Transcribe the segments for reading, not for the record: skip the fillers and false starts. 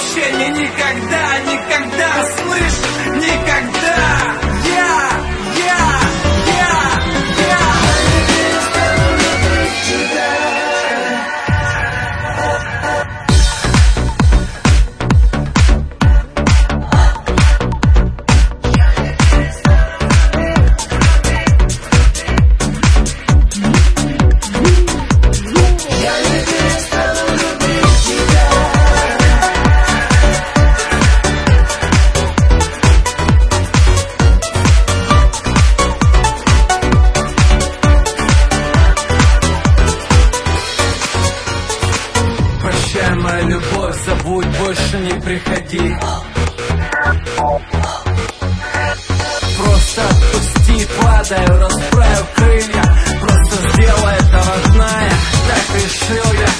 сообщение. Никогда, никогда, слышь, никогда. Прощай, моя любовь, забудь, больше не приходи. Просто отпусти, падаю, расправив крылья. Просто сделай это, родная, так решил я.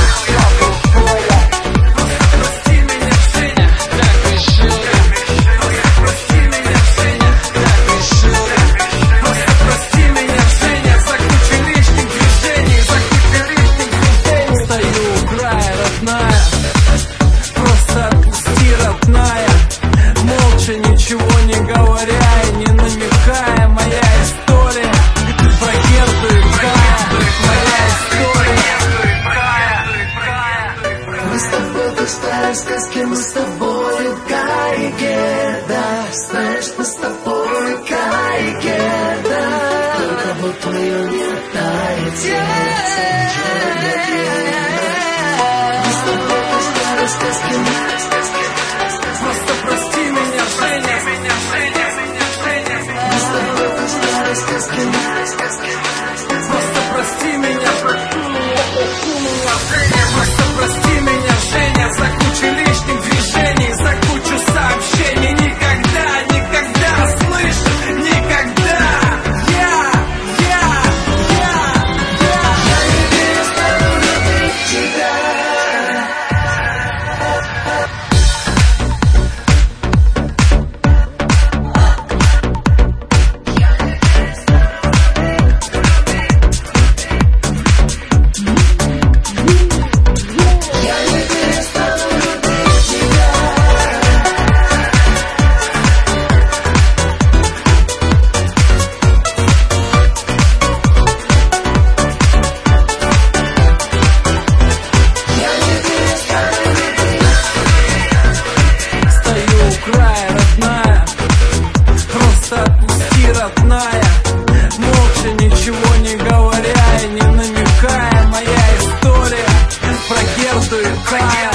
Ничего не говоря и не намекая, моя история про Герду и Кая. Моя история. Мы с тобой как старые сказки, мы с тобой Кай и Герда. Знаешь, мы с тобой Кай и Герда. Только вот твое не тает сердце. Мы с тобой как старые сказки, просто прости меня, Женя. Просто прости меня, просто прости меня, Женя, за кучу лишних движений, за кучу сообщений. Никогда, никогда, слышь, никогда. Я не перестану любить тебя. Родная, молча, ничего не говоря и не намекая, моя история про Герду и Кая.